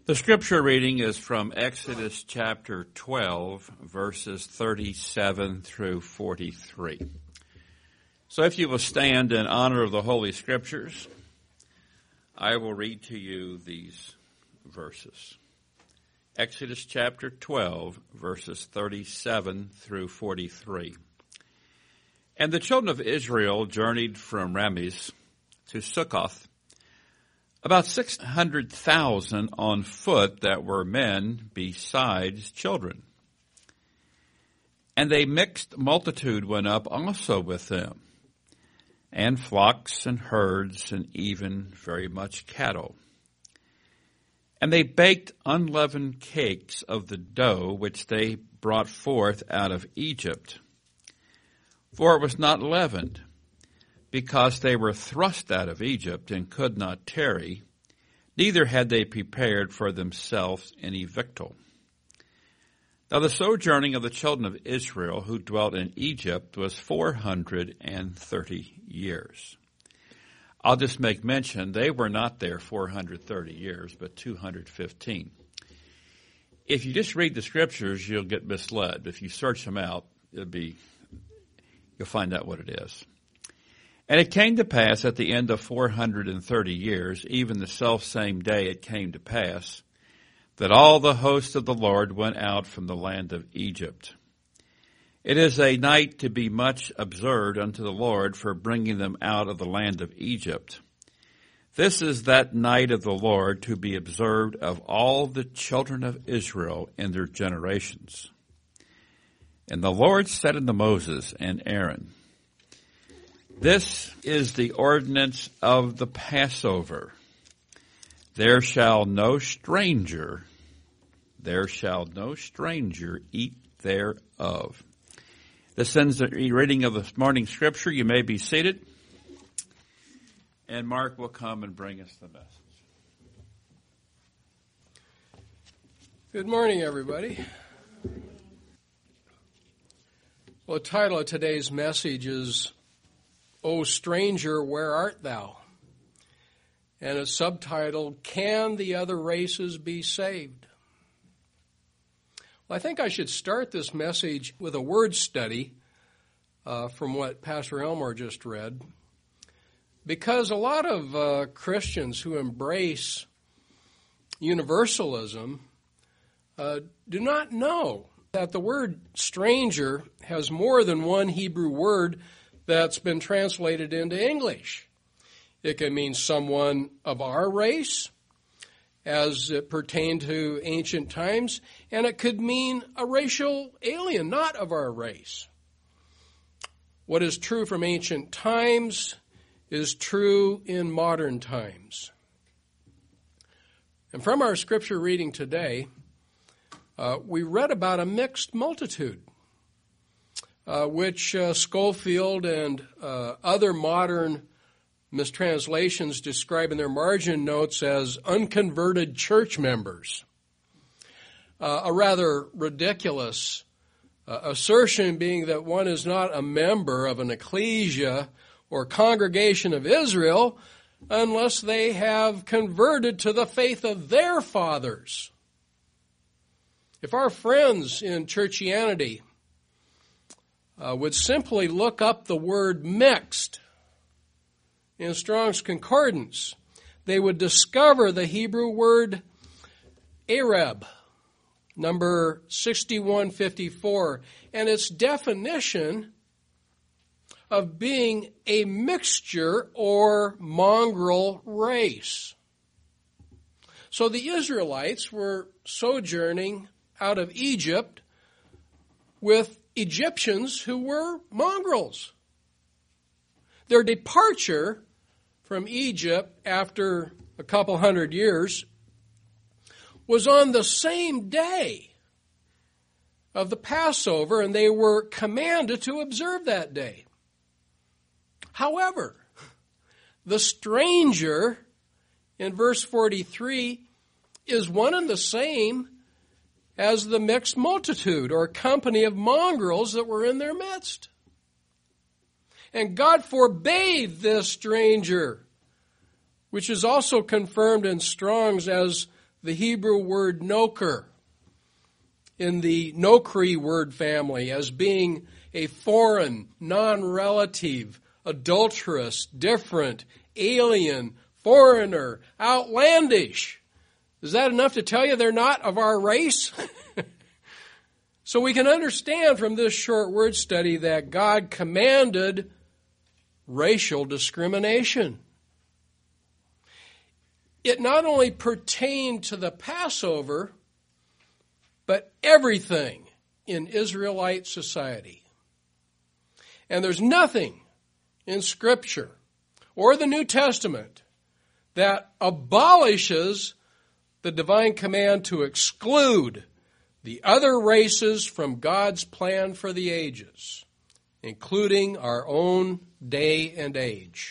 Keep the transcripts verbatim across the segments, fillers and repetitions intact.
The scripture reading is from Exodus chapter twelve, verses thirty-seven through forty-three. So if you will stand in honor of the Holy Scriptures, I will read to you these verses. Exodus chapter twelve, verses thirty-seven through forty-three. And the children of Israel journeyed from Ramses to Succoth, about six hundred thousand on foot that were men besides children. And a mixed multitude went up also with them, and flocks and herds and even very much cattle. And they baked unleavened cakes of the dough which they brought forth out of Egypt. For it was not leavened, because they were thrust out of Egypt and could not tarry, neither had they prepared for themselves any victual. Now the sojourning of the children of Israel who dwelt in Egypt was four hundred and thirty years. I'll just make mention, they were not there four hundred thirty years, but two hundred fifteen. If you just read the scriptures, you'll get misled. If you search them out, it'll be, you'll find out what it is. And it came to pass at the end of four hundred and thirty years, even the selfsame day it came to pass, that all the host of the Lord went out from the land of Egypt. It is a night to be much observed unto the Lord for bringing them out of the land of Egypt. This is that night of the Lord to be observed of all the children of Israel in their generations. And the Lord said unto Moses and Aaron, This is the ordinance of the Passover. There shall no stranger, there shall no stranger eat thereof. This ends the reading of this morning's scripture. You may be seated. And Mark will come and bring us the message. Good morning, everybody. Well, the title of today's message is, O Stranger, Where Art Thou? And it's subtitled, Can the Other Races Be Saved? Well, I think I should start this message with a word study uh, from what Pastor Elmore just read, because a lot of uh, Christians who embrace universalism uh, do not know that the word stranger has more than one Hebrew word that's been translated into English. It can mean someone of our race, as it pertained to ancient times, and it could mean a racial alien, not of our race. What is true from ancient times is true in modern times. And from our scripture reading today, uh, we read about a mixed multitude, uh, which uh, Schofield and uh, other modern mistranslations describe in their margin notes as unconverted church members. Uh, a rather ridiculous uh, assertion being that one is not a member of an ecclesia or congregation of Israel unless they have converted to the faith of their fathers. If our friends in churchianity uh, would simply look up the word mixed in Strong's Concordance, they would discover the Hebrew word Arab, number sixty-one fifty-four, and its definition of being a mixture or mongrel race. So the Israelites were sojourning out of Egypt with Egyptians who were mongrels. Their departure from Egypt after a couple hundred years was on the same day of the Passover, and they were commanded to observe that day. However, the stranger in verse forty-three is one and the same as the mixed multitude or company of mongrels that were in their midst. And God forbade this stranger, which is also confirmed in Strong's as the Hebrew word noker in the Nokri word family as being a foreign, non-relative, adulterous, different, alien, foreigner, outlandish. Is that enough to tell you they're not of our race? So we can understand from this short word study that God commanded racial discrimination. It not only pertained to the Passover, but everything in Israelite society. And there's nothing in Scripture or the New Testament that abolishes the divine command to exclude the other races from God's plan for the ages, including our own day and age.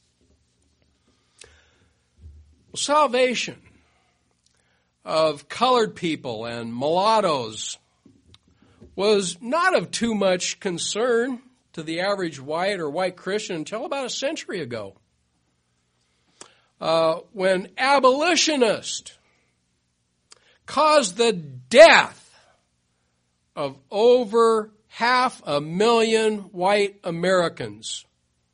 Salvation of colored people and mulattoes was not of too much concern to the average white or white Christian until about a century ago, uh, when abolitionists caused the death of over half a million white Americans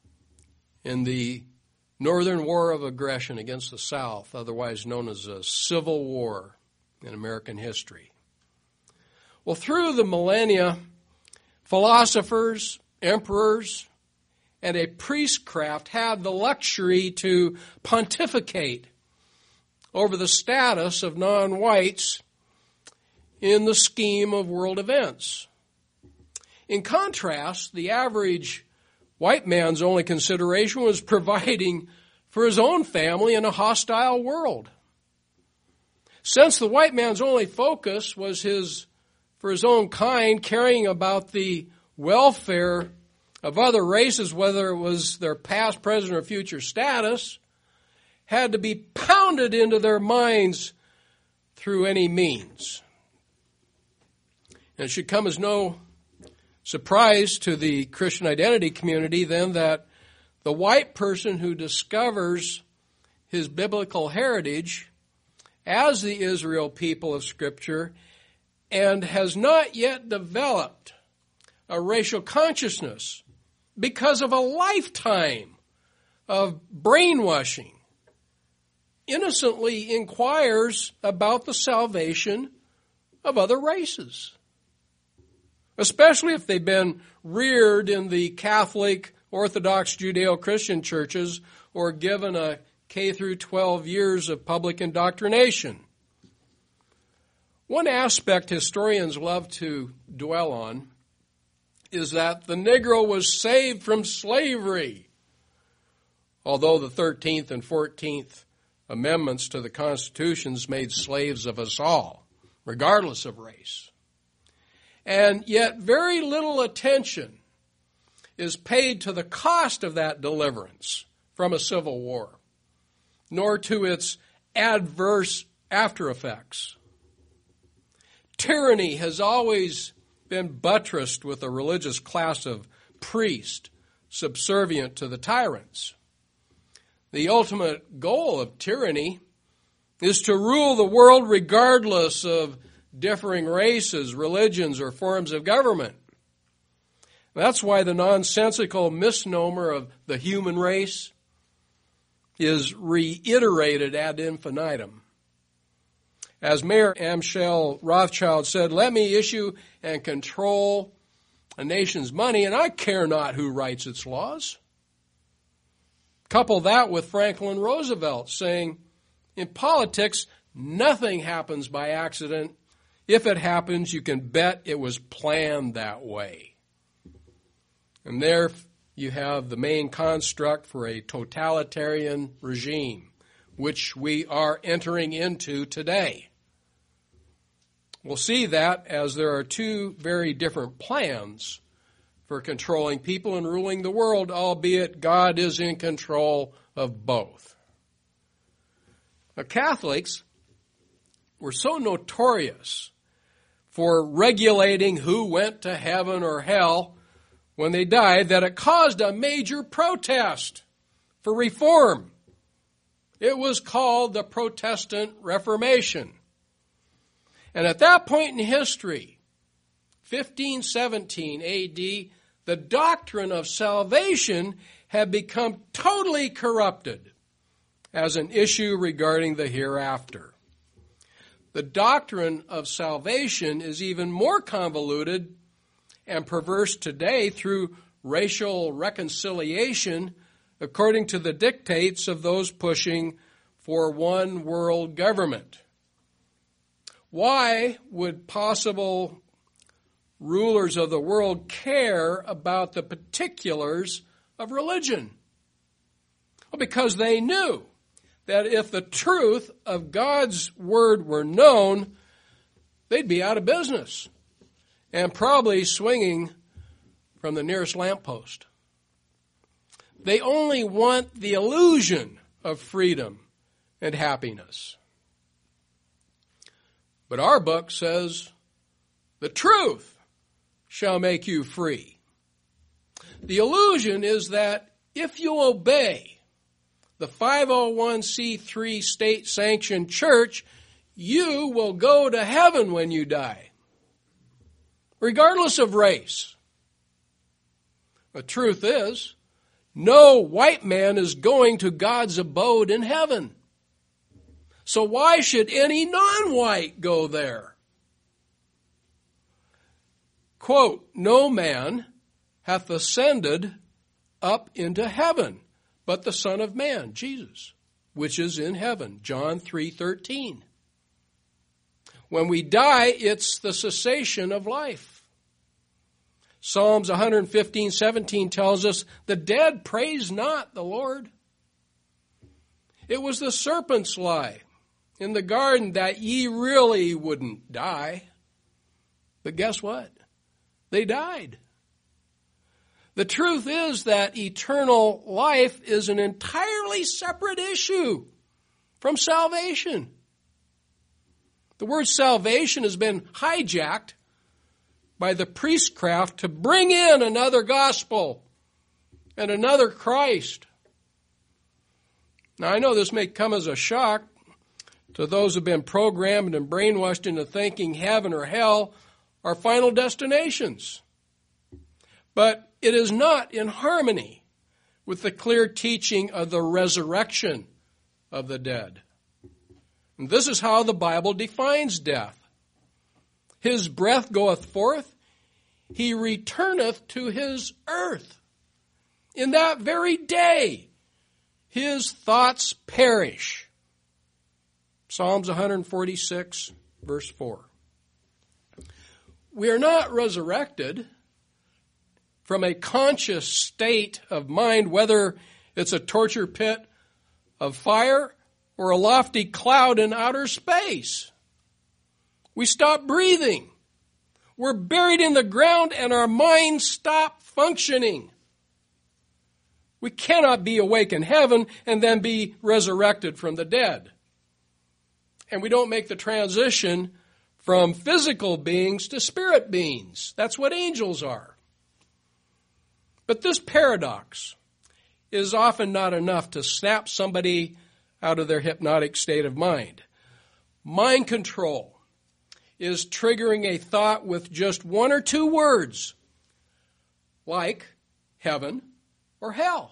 in the Northern War of Aggression against the South, otherwise known as a Civil War in American history. Well, through the millennia, philosophers, emperors, and a priestcraft had the luxury to pontificate over the status of non-whites in the scheme of world events. In contrast, the average white man's only consideration was providing for his own family in a hostile world. Since the white man's only focus was his, for his own kind, caring about the welfare of other races, whether it was their past, present, or future status, had to be pounded into their minds through any means. And it should come as no surprise to the Christian identity community then that the white person who discovers his biblical heritage as the Israel people of Scripture and has not yet developed a racial consciousness because of a lifetime of brainwashing, innocently inquires about the salvation of other races, especially if they've been reared in the Catholic, Orthodox, Judeo-Christian churches or given a K through twelve years of public indoctrination. One aspect historians love to dwell on is that the Negro was saved from slavery, although the thirteenth and fourteenth amendments to the Constitutions made slaves of us all, regardless of race. And yet very little attention is paid to the cost of that deliverance from a civil war, nor to its adverse after effects. Tyranny has always been buttressed with a religious class of priests subservient to the tyrants. The ultimate goal of tyranny is to rule the world regardless of differing races, religions, or forms of government. That's why the nonsensical misnomer of the human race is reiterated ad infinitum. As Mayor Amschel Rothschild said, "Let me issue and control a nation's money, and I care not who writes its laws." Couple that with Franklin Roosevelt saying, "In politics, nothing happens by accident. If it happens, you can bet it was planned that way." And there you have the main construct for a totalitarian regime, which we are entering into today. We'll see that as there are two very different plans for controlling people and ruling the world, albeit God is in control of both. Now, Catholics were so notorious for regulating who went to heaven or hell when they died that it caused a major protest for reform It was called the Protestant Reformation. And at that point in history, fifteen seventeen A D, the doctrine of salvation had become totally corrupted as an issue regarding the hereafter. The doctrine of salvation is even more convoluted and perverse today through racial reconciliation according to the dictates of those pushing for one world government. Why would possible rulers of the world care about the particulars of religion? Well, because they knew that if the truth of God's word were known, they'd be out of business and probably swinging from the nearest lamppost. They only want the illusion of freedom and happiness. But our book says, the truth shall make you free. The illusion is that if you obey the five oh one c three state-sanctioned church, you will go to heaven when you die, regardless of race. The truth is, no white man is going to God's abode in heaven. So why should any non-white go there? Quote, no man hath ascended up into heaven, but the Son of Man, Jesus, which is in heaven. John three thirteen. When we die, it's the cessation of life. Psalms one fifteen seventeen tells us, the dead praise not the Lord. It was the serpent's lie in the garden that ye really wouldn't die. But guess what? They died. The truth is that eternal life is an entirely separate issue from salvation. The word salvation has been hijacked by the priestcraft to bring in another gospel and another Christ. Now, I know this may come as a shock to those who have been programmed and brainwashed into thinking heaven or hell are final destinations. But it is not in harmony with the clear teaching of the resurrection of the dead. And this is how the Bible defines death. His breath goeth forth, he returneth to his earth. In that very day, his thoughts perish. Psalms one forty-six, verse four. We are not resurrected from a conscious state of mind, whether it's a torture pit of fire or a lofty cloud in outer space. We stop breathing. We're buried in the ground and our minds stop functioning. We cannot be awake in heaven and then be resurrected from the dead. And we don't make the transition from physical beings to spirit beings. That's what angels are. But this paradox is often not enough to snap somebody out of their hypnotic state of mind. Mind control is triggering a thought with just one or two words, like heaven or hell.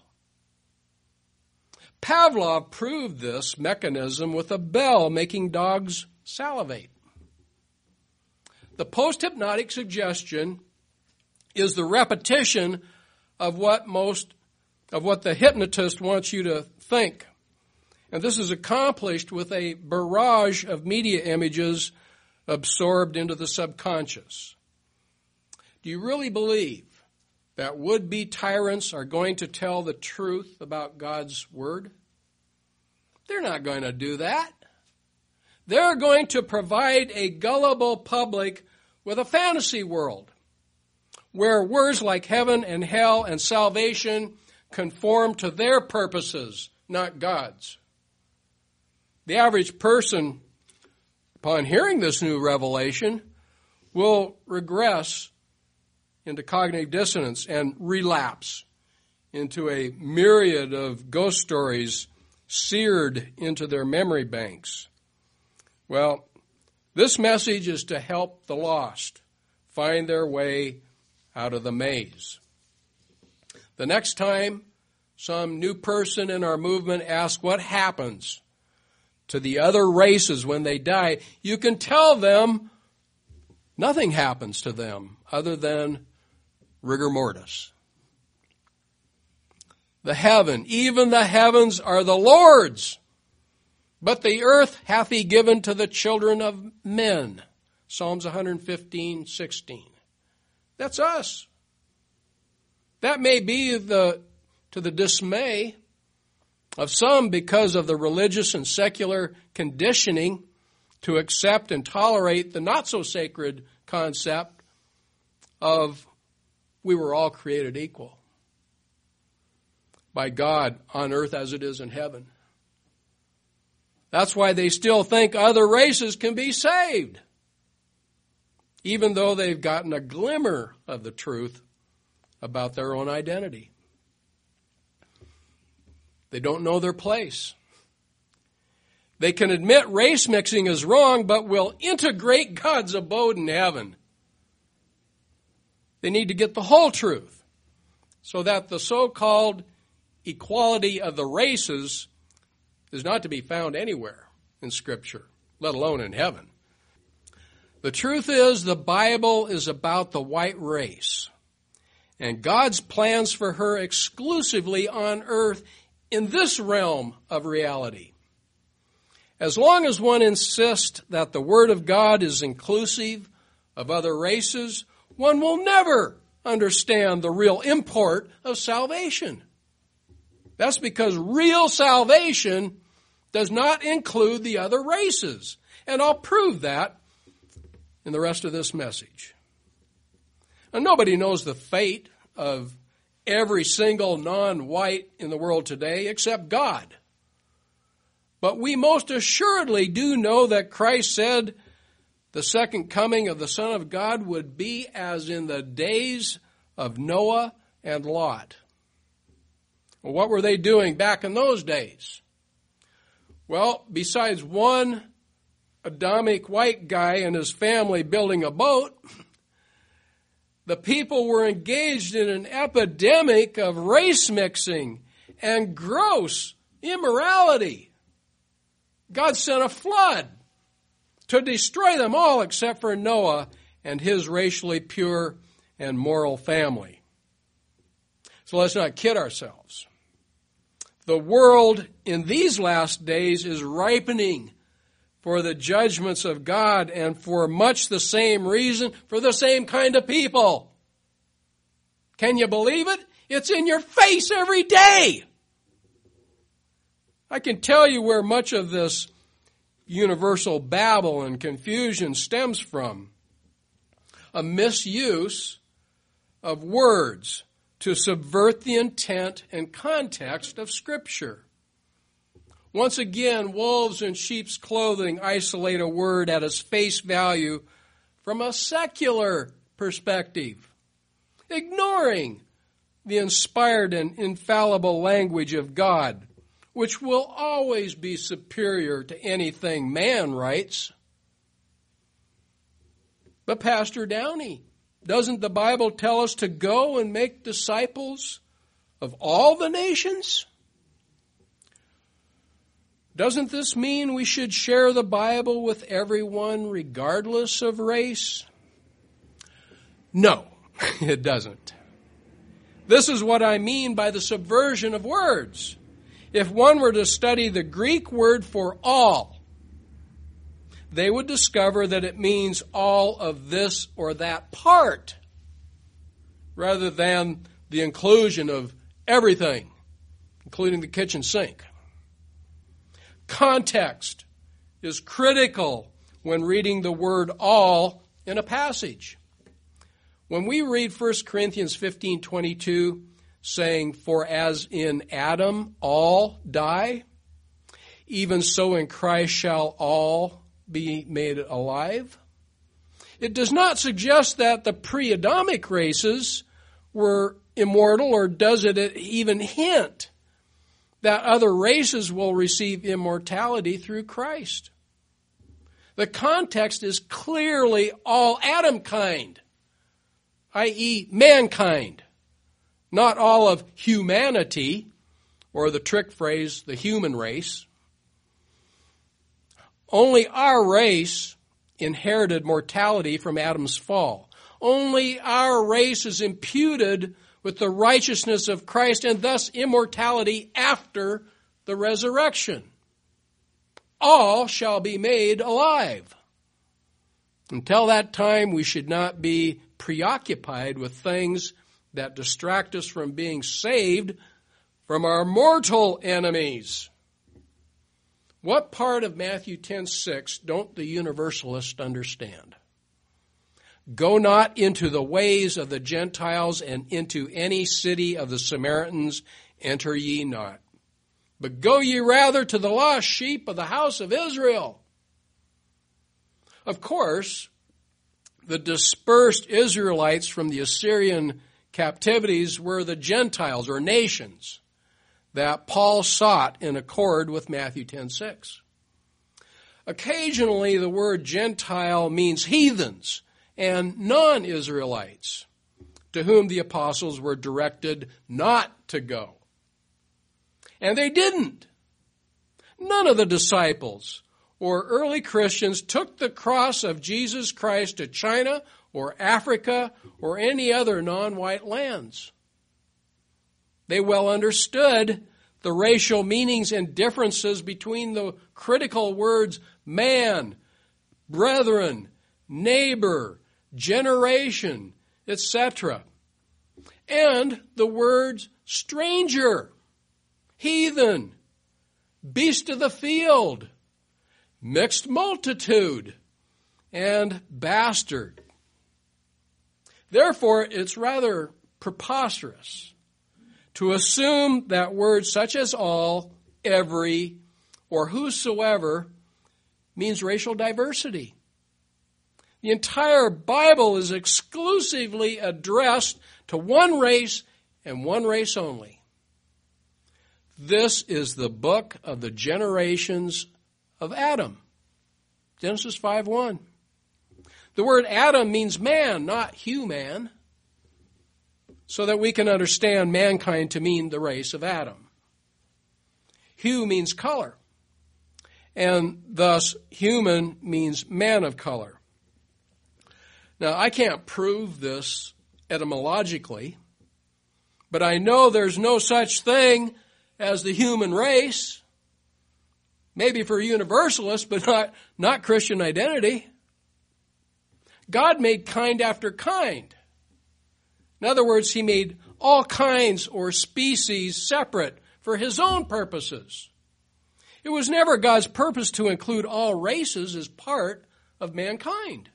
Pavlov proved this mechanism with a bell making dogs salivate. The post-hypnotic suggestion is the repetition of what most of what the hypnotist wants you to think. And this is accomplished with a barrage of media images absorbed into the subconscious. Do you really believe that would-be tyrants are going to tell the truth about God's word? They're not going to do that. They're going to provide a gullible public with a fantasy world where words like heaven and hell and salvation conform to their purposes, not God's. The average person, upon hearing this new revelation, will regress into cognitive dissonance and relapse into a myriad of ghost stories seared into their memory banks. Well, this message is to help the lost find their way out of the maze. The next time some new person in our movement asks what happens to the other races when they die, you can tell them nothing happens to them other than rigor mortis. The heaven, even the heavens are the Lord's, but the earth hath he given to the children of men. Psalms one fifteen, sixteen. That's us. That may be the to the dismay of some because of the religious and secular conditioning to accept and tolerate the not-so-sacred concept of we were all created equal by God on earth as it is in heaven. That's why they still think other races can be saved, even though they've gotten a glimmer of the truth about their own identity. They don't know their place. They can admit race mixing is wrong, but will integrate God's abode in heaven. They need to get the whole truth so that the so-called equality of the races is not to be found anywhere in Scripture, let alone in heaven. The truth is, the Bible is about the white race and God's plans for her exclusively on earth in this realm of reality. As long as one insists that the Word of God is inclusive of other races, one will never understand the real import of salvation. That's because real salvation does not include the other races. And I'll prove that in the rest of this message. And nobody knows the fate of every single non-white in the world today except God. But we most assuredly do know that Christ said the second coming of the Son of God would be as in the days of Noah and Lot. Well, what were they doing back in those days? Well, besides one Adamic white guy and his family building a boat, the people were engaged in an epidemic of race mixing and gross immorality. God sent a flood to destroy them all except for Noah and his racially pure and moral family. So let's not kid ourselves. The world in these last days is ripening for the judgments of God, and for much the same reason, for the same kind of people. Can you believe it? It's in your face every day. I can tell you where much of this universal babble and confusion stems from. A misuse of words to subvert the intent and context of Scripture. Once again, wolves in sheep's clothing isolate a word at its face value from a secular perspective, ignoring the inspired and infallible language of God, which will always be superior to anything man writes. But Pastor Downey, doesn't the Bible tell us to go and make disciples of all the nations? Doesn't this mean we should share the Bible with everyone regardless of race? No, it doesn't. This is what I mean by the subversion of words. If one were to study the Greek word for all, they would discover that it means all of this or that part, rather than the inclusion of everything, including the kitchen sink. Context is critical when reading the word all in a passage. When we read First Corinthians fifteen twenty-two saying, "For as in Adam all die, even so in Christ shall all be made alive," it does not suggest that the pre-Adamic races were immortal, or does it even hint that other races will receive immortality through Christ. The context is clearly all Adam kind, that is mankind, not all of humanity, or the trick phrase, the human race. Only our race inherited mortality from Adam's fall. Only our race is imputed with the righteousness of Christ and thus immortality after the resurrection. All shall be made alive. Until that time, we should not be preoccupied with things that distract us from being saved from our mortal enemies. What part of Matthew ten six don't the universalists understand? Go not into the ways of the Gentiles, and into any city of the Samaritans enter ye not. But go ye rather to the lost sheep of the house of Israel. Of course, the dispersed Israelites from the Assyrian captivities were the Gentiles or nations that Paul sought in accord with Matthew ten six. Occasionally, the word Gentile means heathens and non-Israelites, to whom the apostles were directed not to go. And they didn't. None of the disciples or early Christians took the cross of Jesus Christ to China or Africa or any other non-white lands. They well understood the racial meanings and differences between the critical words man, brethren, neighbor, generation, et cetera, and the words stranger, heathen, beast of the field, mixed multitude, and bastard. Therefore, it's rather preposterous to assume that words such as all, every, or whosoever means racial diversity. The entire Bible is exclusively addressed to one race and one race only. This is the book of the generations of Adam. Genesis five one. The word Adam means man, not human, so that we can understand mankind to mean the race of Adam. Hue means color, and thus human means man of color. Now, I can't prove this etymologically, but I know there's no such thing as the human race. Maybe for universalists, but not, not Christian identity. God made kind after kind. In other words, he made all kinds or species separate for his own purposes. It was never God's purpose to include all races as part of mankind.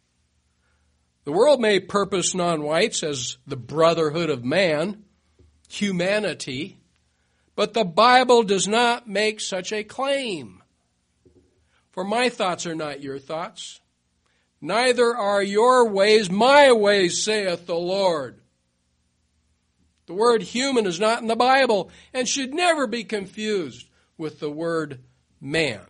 The world may purpose non-whites as the brotherhood of man, humanity, but the Bible does not make such a claim. For my thoughts are not your thoughts, neither are your ways my ways, saith the Lord. The word human is not in the Bible and should never be confused with the word man.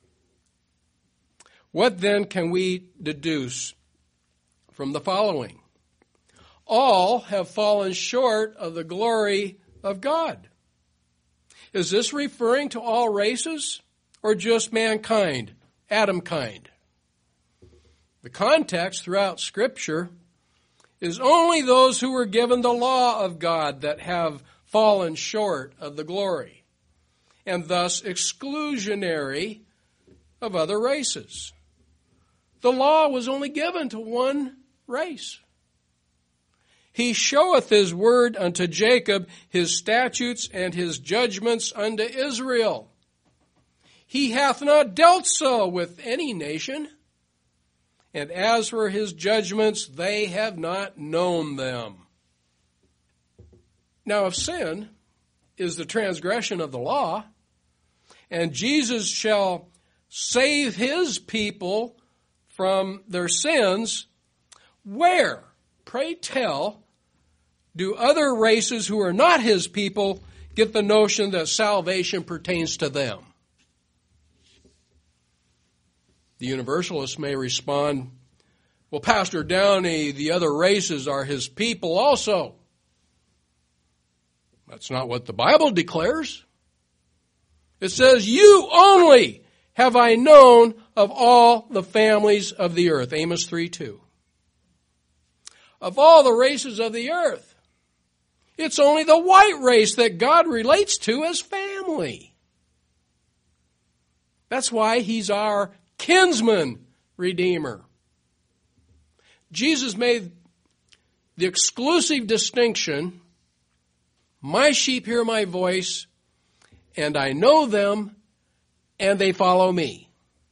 What then can we deduce from the following? All have fallen short of the glory of God. Is this referring to all races or just mankind, Adam kind? The context throughout Scripture is only those who were given the law of God that have fallen short of the glory, and thus exclusionary of other races. The law was only given to one race. He showeth his word unto Jacob, his statutes and his judgments unto Israel. He hath not dealt so with any nation. And as for his judgments, they have not known them. Now, if sin is the transgression of the law, and Jesus shall save his people from their sins, where, pray tell, do other races who are not his people get the notion that salvation pertains to them. The Universalists may respond, well, Pastor Downey, the other races are his people also. That's not what the Bible declares. It says, you only have I known of all the families of the earth. Amos three two. Of all the races of the earth, it's only the white race that God relates to as family. That's why he's our kinsman redeemer. Jesus made the exclusive distinction, my sheep hear my voice, and I know them, and they follow me.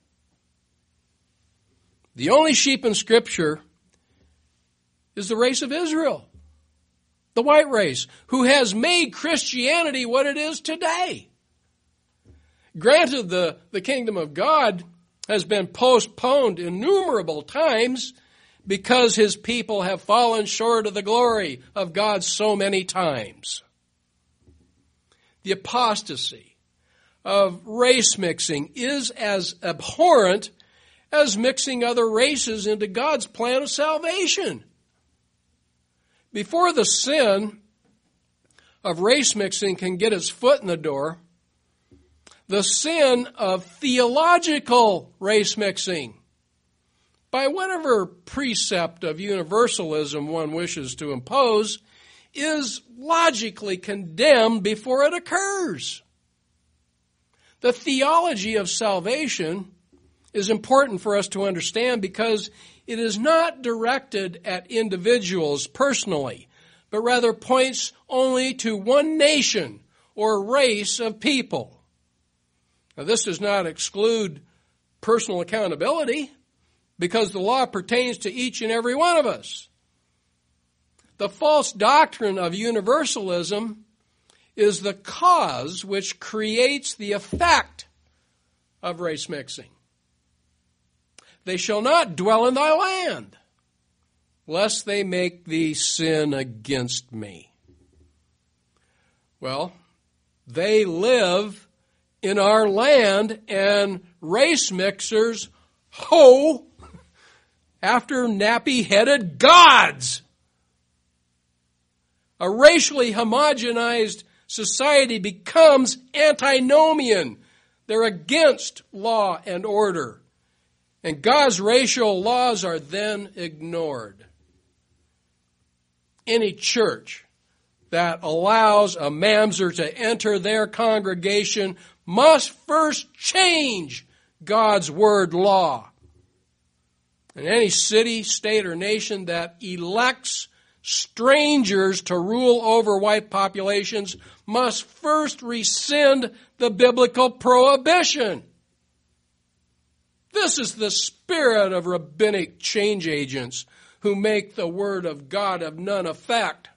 The only sheep in Scripture is the race of Israel, the white race, who has made Christianity what it is today. Granted, the, the kingdom of God has been postponed innumerable times because his people have fallen short of the glory of God so many times. The apostasy of race mixing is as abhorrent as mixing other races into God's plan of salvation. Before the sin of race mixing can get its foot in the door, the sin of theological race mixing, by whatever precept of universalism one wishes to impose, is logically condemned before it occurs. The theology of salvation is important for us to understand because it is not directed at individuals personally, but rather points only to one nation or race of people. Now, this does not exclude personal accountability because the law pertains to each and every one of us. The false doctrine of universalism is the cause which creates the effect of race mixing. They shall not dwell in thy land, lest they make thee sin against me. Well, they live in our land, and race mixers hoe after nappy-headed gods. A racially homogenized society becomes antinomian. They're against law and order. And God's racial laws are then ignored. Any church that allows a mamzer to enter their congregation must first change God's word law. And any city, state, or nation that elects strangers to rule over white populations must first rescind the biblical prohibition. This is the spirit of rabbinic change agents who make the word of God of none effect.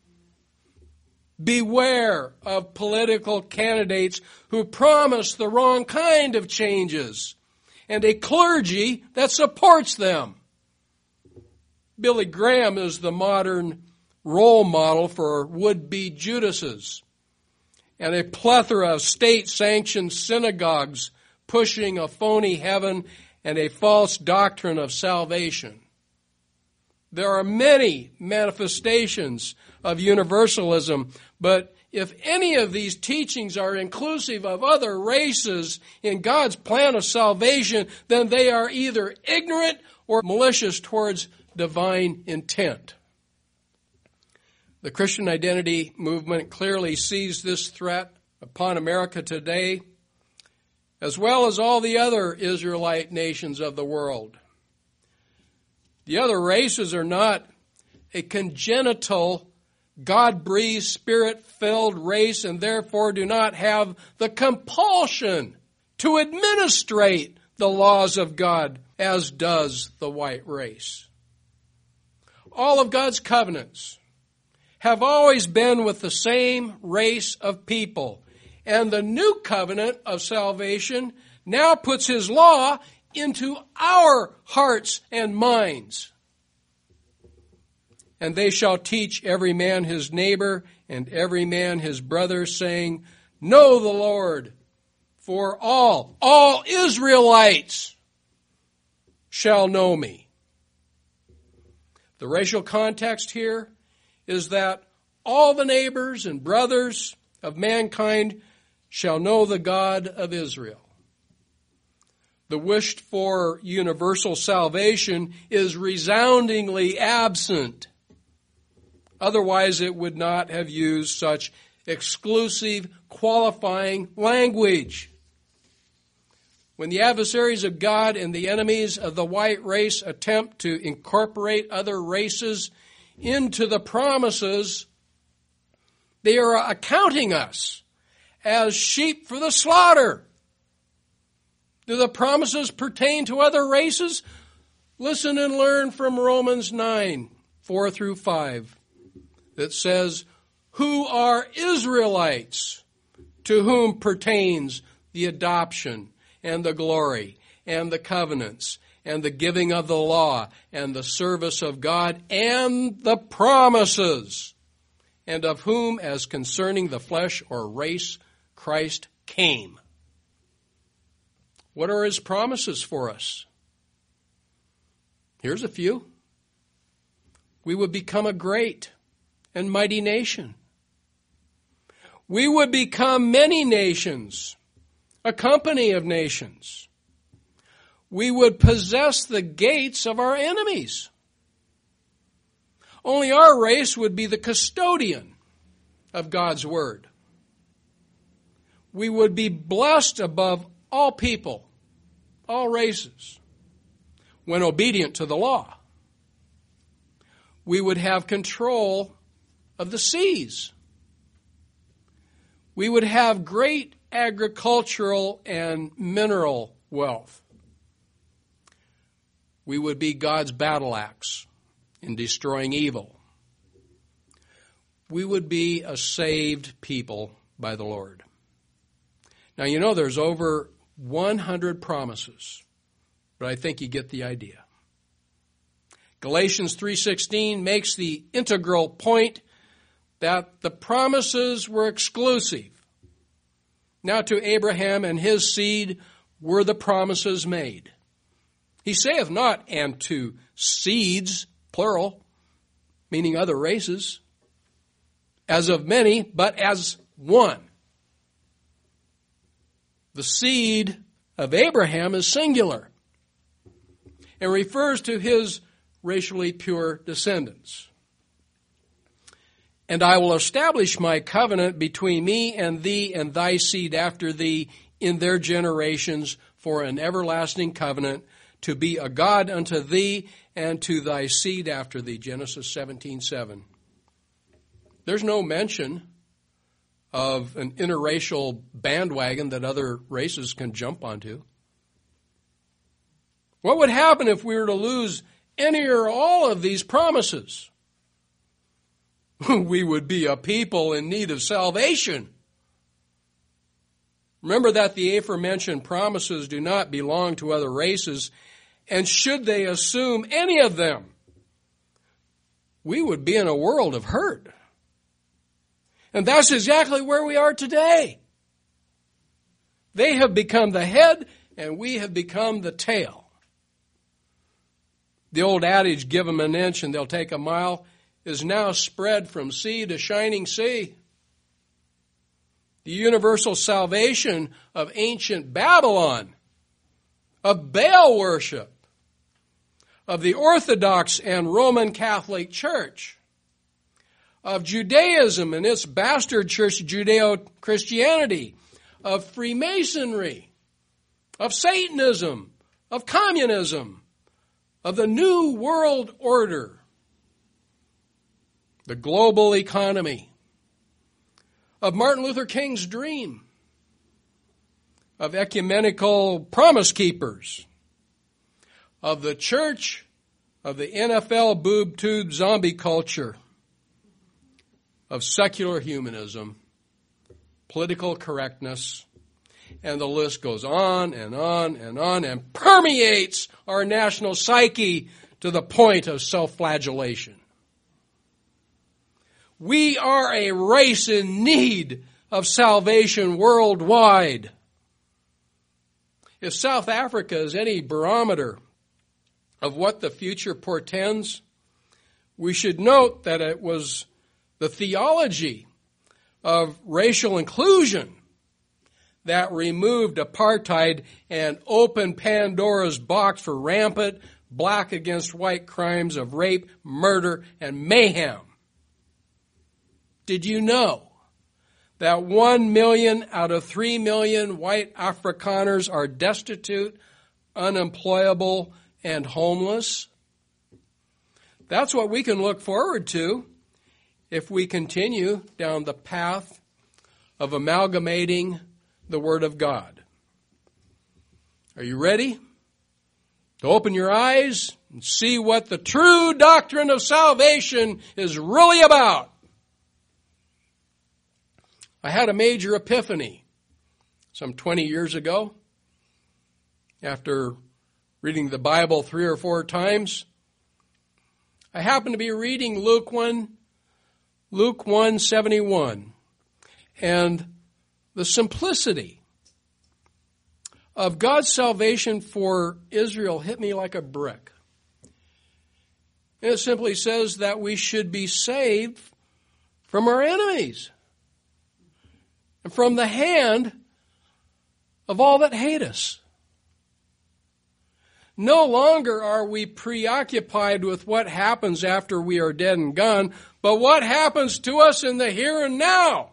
Beware of political candidates who promise the wrong kind of changes and a clergy that supports them. Billy Graham is the modern role model for would-be Judases, and a plethora of state-sanctioned synagogues pushing a phony heaven and a false doctrine of salvation. There are many manifestations of universalism, but if any of these teachings are inclusive of other races in God's plan of salvation, then they are either ignorant or malicious towards divine intent. The Christian identity movement clearly sees this threat upon America today, as well as all the other Israelite nations of the world. The other races are not a congenital, God-breathed, Spirit-filled race, and therefore do not have the compulsion to administrate the laws of God as does the white race. All of God's covenants have always been with the same race of people. And the new covenant of salvation now puts his law into our hearts and minds. And they shall teach every man his neighbor and every man his brother, saying, Know the Lord, for all, all Israelites shall know me. The racial context here is that all the neighbors and brothers of mankind shall know the God of Israel. The wished for universal salvation is resoundingly absent. Otherwise, it would not have used such exclusive, qualifying language. When the adversaries of God and the enemies of the white race attempt to incorporate other races into the promises, they are accounting us as sheep for the slaughter. Do the promises pertain to other races? Listen and learn from Romans nine, four through five, that says, Who are Israelites, to whom pertains the adoption and the glory and the covenants and the giving of the law and the service of God and the promises, and of whom, as concerning the flesh or race, Christ came. What are his promises for us? Here's a few. We would become a great and mighty nation. We would become many nations, a company of nations. We would possess the gates of our enemies. Only our race would be the custodian of God's word. We would be blessed above all people, all races, when obedient to the law. We would have control of the seas. We would have great agricultural and mineral wealth. We would be God's battle axe in destroying evil. We would be a saved people by the Lord. Now, you know there's over one hundred promises, but I think you get the idea. Galatians three sixteen makes the integral point that the promises were exclusive. Now to Abraham and his seed were the promises made. He saith not, and to seeds, plural, meaning other races, as of many, but as one. The seed of Abraham is singular and refers to his racially pure descendants. And I will establish my covenant between me and thee and thy seed after thee in their generations for an everlasting covenant, to be a God unto thee and to thy seed after thee. Genesis seventeen seven. There's no mention of an interracial bandwagon that other races can jump onto. What would happen if we were to lose any or all of these promises? We would be a people in need of salvation. Remember that the aforementioned promises do not belong to other races, and should they assume any of them, we would be in a world of hurt. And that's exactly where we are today. They have become the head, and we have become the tail. The old adage, give them an inch and they'll take a mile, is now spread from sea to shining sea. The universal salvation of ancient Babylon, of Baal worship, of the Orthodox and Roman Catholic Church, of Judaism and its bastard church, Judeo-Christianity, of Freemasonry, of Satanism, of communism, of the New World Order, the global economy, of Martin Luther King's dream, of ecumenical promise keepers, of the church, of the N F L boob tube zombie culture, of secular humanism, political correctness, and the list goes on and on and on and permeates our national psyche to the point of self-flagellation. We are a race in need of salvation worldwide. If South Africa is any barometer of what the future portends, we should note that it was the theology of racial inclusion that removed apartheid and opened Pandora's box for rampant black against white crimes of rape, murder, and mayhem. Did you know that one million out of three million white Afrikaners are destitute, unemployable, and homeless? That's what we can look forward to if we continue down the path of amalgamating the Word of God. Are you ready to open your eyes and see what the true doctrine of salvation is really about? I had a major epiphany some twenty years ago after reading the Bible three or four times. I happened to be reading Luke one, Luke one seventy-one, and the simplicity of God's salvation for Israel hit me like a brick. And it simply says that we should be saved from our enemies and from the hand of all that hate us. No longer are we preoccupied with what happens after we are dead and gone, but what happens to us in the here and now.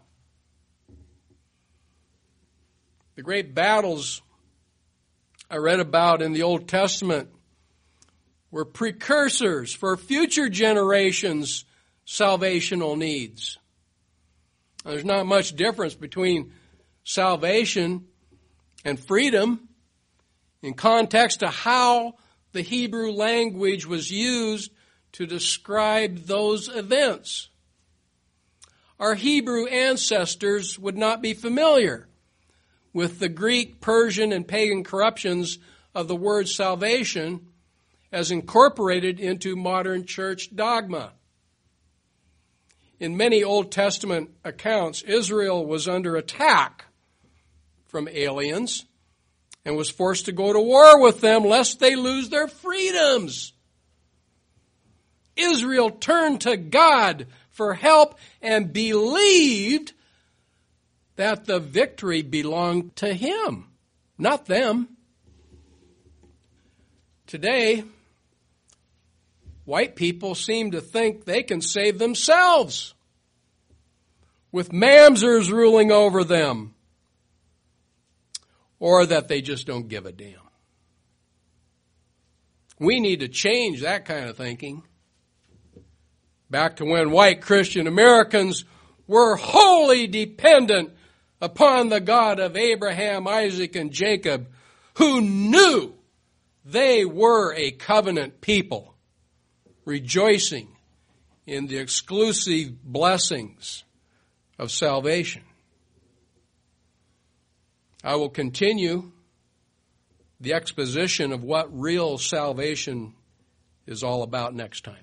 The great battles I read about in the Old Testament were precursors for future generations' salvational needs. There's not much difference between salvation and freedom in context to how the Hebrew language was used to describe those events. Our Hebrew ancestors would not be familiar with the Greek, Persian, and pagan corruptions of the word salvation as incorporated into modern church dogma. In many Old Testament accounts, Israel was under attack from aliens and was forced to go to war with them lest they lose their freedoms. Israel turned to God for help and believed that the victory belonged to Him, not them. Today, white people seem to think they can save themselves with mamzers ruling over them, or that they just don't give a damn. We need to change that kind of thinking back to when white Christian Americans were wholly dependent upon the God of Abraham, Isaac, and Jacob, who knew they were a covenant people, rejoicing in the exclusive blessings of salvation. I will continue the exposition of what real salvation is all about next time.